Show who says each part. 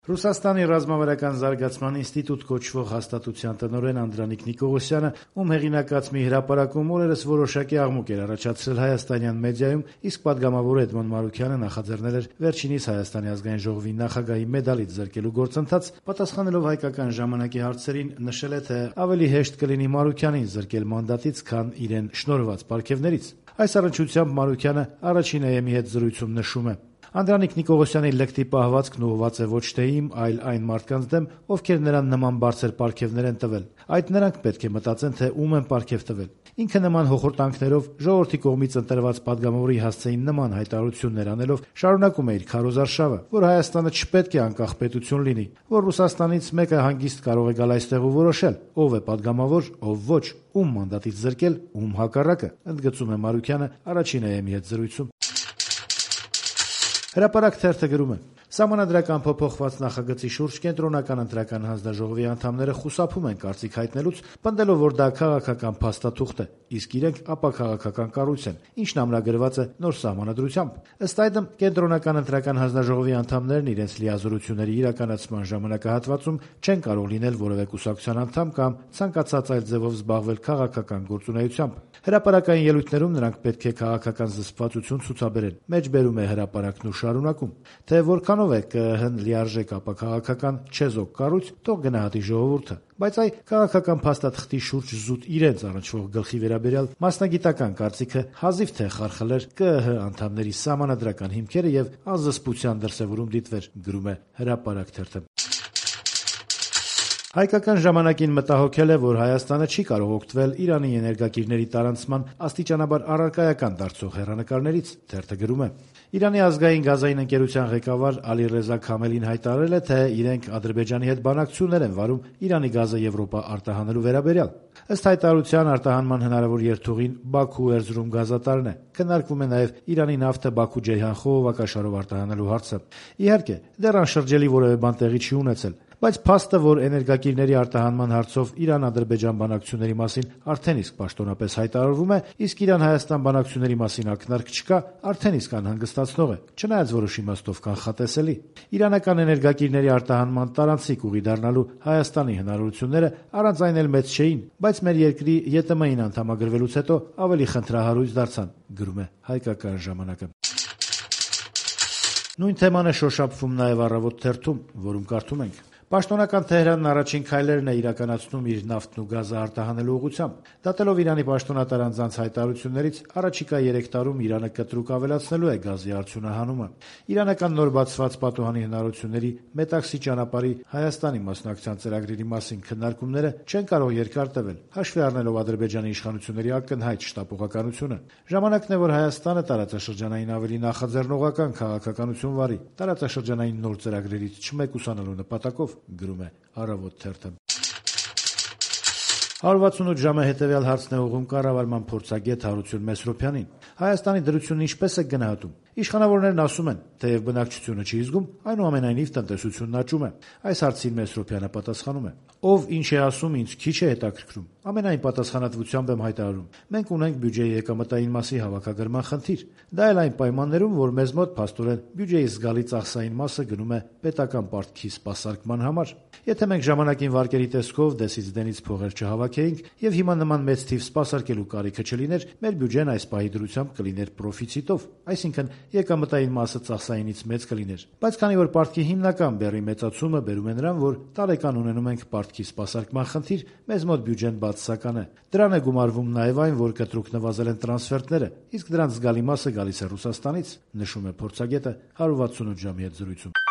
Speaker 1: Ռուսաստանի ռազմավարական զարգացման ինստիտուտ կոչվող հաստատության տնօրեն Անդրանիկ Նիկողոսյանը, ում հեղինակած մի հրապարակում օրերս որոշակի աղմուկ էր առաջացրել հայաստանյան մեդիայում, իսկ պատգամավոր Էդմոն Մարուքյանը նախաձեռնել էր վերջինիս Հայաստանի ազգային ժողովի նախագահի մեդալից զրկելու գործընթաց, պատասխանելով հայկական ժամանակի հարցերին նշել է, թե ավելի հեշտ կլինի Մարուքյանին զրկել մանդատից, քան իրեն շնորհված պարգևներից։ Այս առնչությամբ Մարուքյանը առաջին AM-ի հետ զրույցում նշում է. Անդրանիկ Նիկողոսյանի լկտի պահվածքն ուղղված է ոչ թե իմ, այլ այն մարդկանց դեմ, ովքեր նրան նման բարձր պարգևներ են տվել։ Այդ նրանք պետք է մտածեն, թե ում են պարգև տվել։ Ինքը նման հոխորտանքներով ժողովրդի կողմից ընտրված պատգամավորի հասցեին նման հայտարարություններ անելով շարունակում է իր քարոզարշավը, որ Հայաստանը չպետք է անկախ պետություն լինի, որ Ռուսաստանից մեկը հանգիստ կարող է գալ այստեղ ու որոշել, ով է պատգամավոր, ով ոչ, ում մանդատից զրկել, ում հակառակը, ընդգծում է Մարուքյանը առաջին AM-ի հետ զրույցում։ Հրապարակ թերթը գրում է. Սահմանադրական փոփոխված նախագծի շուրջ կենտրոնական ընտրական հանձնաժողովի անդամները խուսափում են կարծիք հայտնելուց, պնդելով, որ դա քաղաքական փաստաթուղթ է, իսկ իրենք ապաքաղաքական կառույց են, ինչն ամրագրված է նոր սահմանադրությամբ։ Ըստ այդմ, կենտրոնական ընտրական հանձնաժողովի անդամներն իրենց լիազորությունների իրականացման ժամանակահատվածում չեն կարող լինել որևէ կուսակցության անդամ կամ ցանկացած այլ ձևով զբաղվել քաղաքական գործունեությամբ։ Հրապարակային ելույթներում նրանք պետք է քաղաքական զսպվածություն ցուցաբերեն։ Մեջբերում է հրապարակն ու շարունակում, թե որքանով է ԿԸՀ-ն լիարժեք ապաքաղաքական չեզոք կառույց, թող գնահատի ժողովուրդը։ Բայց այ քաղաքական փաստաթղթի շուրջ զուտ իրենց առնչվող գլխի վերաբերյալ մասնագիտական կարծիքը հազիվ թե խարխլեր ԿԸՀ անդամների սահմանադրական հիմքերը եւ անզսպության դրսեւորում դիտվեր, գրում է Հրապարակ թերթը։ Հայկական ժամանակին մտահոգել է, որ Հայաստանը չի կարող օգտվել Իրանի էներգակիրների տարանցման աստիճանաբար առարկայական դարձող հեռանկարներից, թերթը գրում է. Իրանի ազգային գազային ընկերության ղեկավար Ալի-Ռեզա Քամելին հայտարարել է, թե իրենք Ադրբեջանի հետ բանակցություններ են վարում Իրանի գազը Եվրոպա արտահանելու վերաբերյալ։ Ըստ հայտարարության արտահանման հնարավոր երթուղին Բաքու-Էրզրում գազատարն է։ Քննարկվում է նաև Իրանի նավթը Բաքու-Ջեյհան խողովակաշարով արտահանելու հարցը։ Իհարկե, դեռ անշրջելի որևէ բան տեղի չի ունեցել, բայց փաստը, որ էներգակիրների արտահանման հարցով Իրան-Ադրբեջան բանակցությունների մասին արդեն իսկ պաշտոնապես հայտարարվում է, իսկ Իրան-Հայաստան բանակցությունների մասին ակնարկ չկա, արդեն իսկ անհանգստացնող է, չնայած որոշ իմաստով կանխատեսելի։ Իրանական էներգակիրների արտահանման տարանցիկ ուղի դառնալու Հայաստանի հնարավորությունները առանց այն էլ մեծ չէին, բայց մեր երկրի ԵՏՄ-ին անդամագրվելուց հետո ավելի խնդրահարույց դարձան, գրում է Հայկական ժամանակը։ Նույն թեման է շոշափվում նաև Առավոտ թերթում, որում կարդում ենք. Պաշտոնական Թեհրանն առաջին քայլերն է իրականացնում իր նավթն ու գազը արտահանելու ուղղությամբ։ Դատելով Իրանի պաշտոնատար անձանց հայտարարություններից, առաջիկա 3 տարում Իրանը կտրուկ ավելացնելու է գազի արդյունահանումը։ Իրանական նոր բացված պատուհանի հնարավորությունների մետաքսի ճանապարհի Հայաստանի մասնակցության ծրագրերի մասին քննարկումները չեն կարող երկար տևել, հաշվի առնելով Ադրբեջանի իշխանությունների ակնհայտ շտապողականությունը։ Ժամանակն է, որ Հայաստանը տարածաշրջանային ավելի նախաձեռնողական քաղաքականություն վարի, տարածաշրջանային նոր ծրագրերից չմեկուսանալու նպատակով, գրում է Առավոտ թերթը։ 168 ժամը հետևյալ հարցն է ուղղում կառավարման փորձագետ Հարություն Մեսրոպյանին։ Հայաստանի դրությունն ինչպես է գնահատում։ Իշխանավորներն ասում են, թեև բնակչությունը չի զգում, այնուամենայնիվ տնտեսությունն աճում է։ Այս հարցին Մեսրոպյանը պատասխանում է. ով ինչ է ասում, ինձ քիչ է հետաքրքրում։ Ամենայն պատասխանատվությամբ եմ հայտարարում. մենք ունենք բյուջեի եկամտային մասի հավաքագրման խնդիր։ Դա էլ այն պայմաններում, որ մեզ մոտ փաստորեն բյուջեի զգալի ծախսային մասը գնում է պետական պարտքի սպասարկման համար։ Եթե մենք ժամանակին վարկերի տեսքով դեսից դենից փողեր չհավաքեինք եւ հիմա նման մեծ թիվ սպասարկելու կարիքը չլիներ, մեր բյուջեն այս պահի դրությամբ կլիներ պրոֆիցիտով, այսինքն եկամտային մասը ծախսայինից մեծ կլիներ։ Բայց քանի որ պարտքի հիմնական բեռի մեծացումը բերում է նրան, որ տարեկան ունենում ենք պարտքի սպասարկման խնդիր, մեզ մոտ բյուջեն բացասական է։ Դրան է գումարվում նաև այն, որ կտրուկ նվազել են տրանսֆերտները, իսկ դրանց զգալի մասը գալիս է Ռուսաստանից, նշում է փորձագետը 168 ժամի հետ զրույցում։